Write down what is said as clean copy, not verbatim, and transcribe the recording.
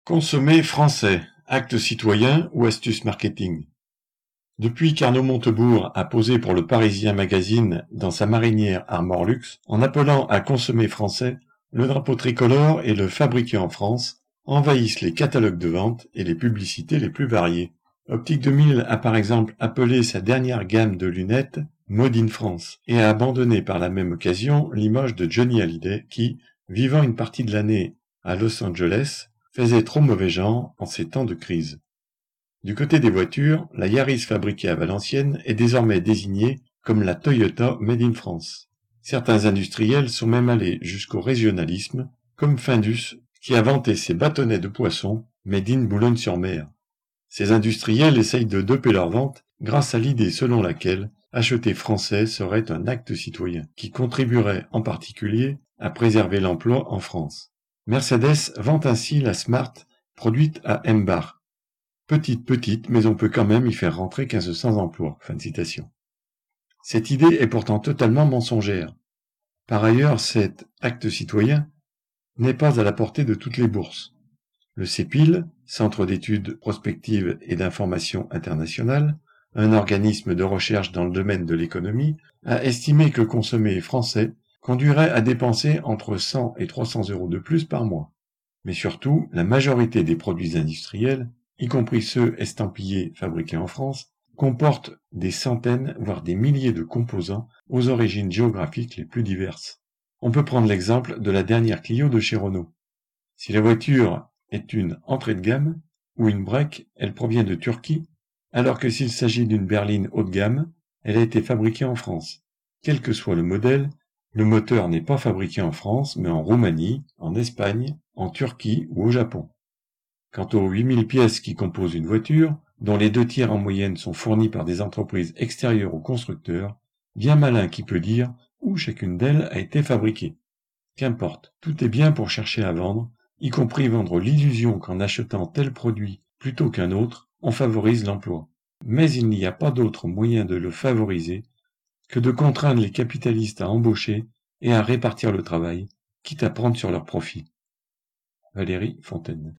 Consommer français, acte citoyen ou astuce marketing? Depuis qu'Arnaud Montebourg a posé pour le Parisien Magazine dans sa marinière Armor Luxe, en appelant à consommer français, le drapeau tricolore et le fabriqué en France envahissent les catalogues de vente et les publicités les plus variées. Optique 2000 a par exemple appelé sa dernière gamme de lunettes Made in France et a abandonné par la même occasion l'image de Johnny Hallyday qui, vivant une partie de l'année à Los Angeles, faisait trop mauvais genre en ces temps de crise. Du côté des voitures, la Yaris fabriquée à Valenciennes est désormais désignée comme la Toyota Made in France. Certains industriels sont même allés jusqu'au régionalisme, comme Findus, qui a vanté ses bâtonnets de poisson Made in Boulogne-sur-Mer. Ces industriels essayent de doper leur vente grâce à l'idée selon laquelle acheter français serait un acte citoyen, qui contribuerait en particulier à préserver l'emploi en France. Mercedes vend ainsi la Smart, produite à Embar. Petite, mais on peut quand même y faire rentrer 1500 emplois. Fin de citation. Cette idée est pourtant totalement mensongère. Par ailleurs, cet acte citoyen n'est pas à la portée de toutes les bourses. Le CEPIL, Centre d'études prospectives et d'information internationale, un organisme de recherche dans le domaine de l'économie, a estimé que consommer français conduirait à dépenser entre 100 et 300 euros de plus par mois. Mais surtout, la majorité des produits industriels, y compris ceux estampillés fabriqués en France, comportent des centaines, voire des milliers de composants aux origines géographiques les plus diverses. On peut prendre l'exemple de la dernière Clio de chez Renault. Si la voiture est une entrée de gamme ou une break, elle provient de Turquie, alors que s'il s'agit d'une berline haut de gamme, elle a été fabriquée en France. Quel que soit le modèle, le moteur n'est pas fabriqué en France, mais en Roumanie, en Espagne, en Turquie ou au Japon. Quant aux 8000 pièces qui composent une voiture, dont les 2 tiers en moyenne sont fournis par des entreprises extérieures au constructeur, bien malin qui peut dire où chacune d'elles a été fabriquée. Qu'importe, tout est bien pour chercher à vendre, y compris vendre l'illusion qu'en achetant tel produit plutôt qu'un autre, on favorise l'emploi. Mais il n'y a pas d'autre moyen de le favoriser que de contraindre les capitalistes à embaucher et à répartir le travail, quitte à prendre sur leur profit. Valérie Fontaine.